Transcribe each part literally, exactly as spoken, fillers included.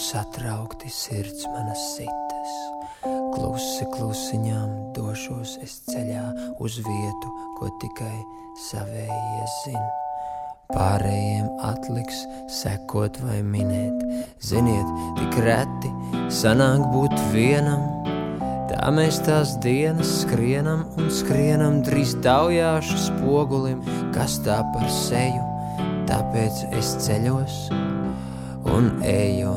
satraukti sirds manas sitas. Klusi klusiņām došos es ceļā uz vietu, ko tikai savējie zin. Pārējiem atliks sekot vai minēt. Ziniet, tik reti sanāk būt vienam. Tā mēs tās dienas skrienam un skrienam drīz taujāšu spogulim, kas tā par seju. Tāpēc es ceļos un eju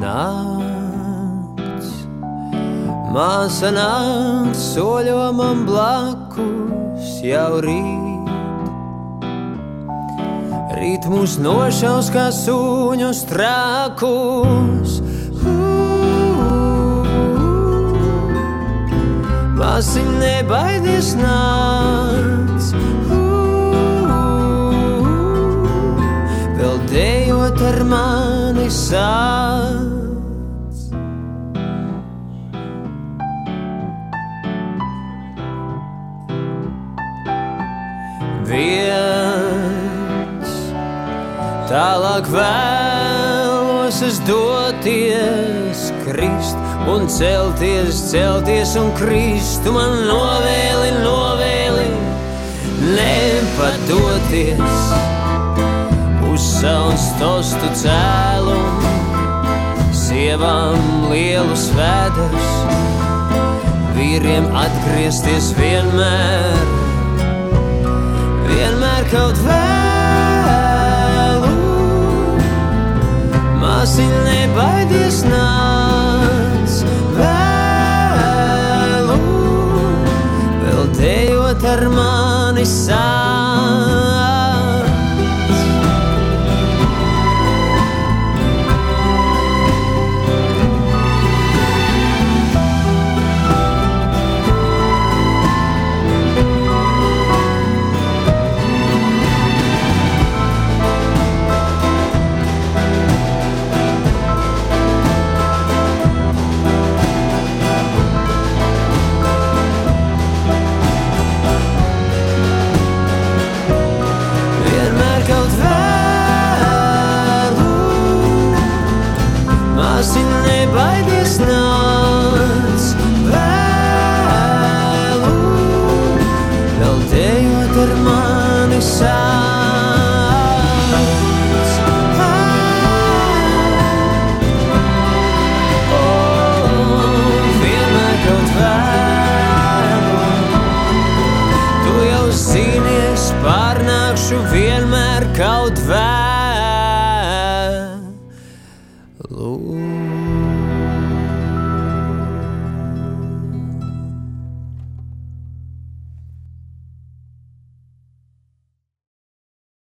nakts. Māsa nāk, soļo man blakus jau rīt. Rīt mūs nošaus kā suņus trakus. Māsiņ, nebaidies nāc. Vēl dejot ar mani sāc. Viens tālāk vēlos es doties, krist un celties, celties un krist. Tu man novēli, novēli nepadoties uz savus tostu cēlumu, sievām lielus vēders, vīriem atgriezties vienmēr, vienmēr kaut vēlu. Māsiņ, nebaidies nāc vēlu, vēl dejot ar mani sāc. Māsiņ, nebaidies nāc vēlu, vēl dejot ar mani sāc.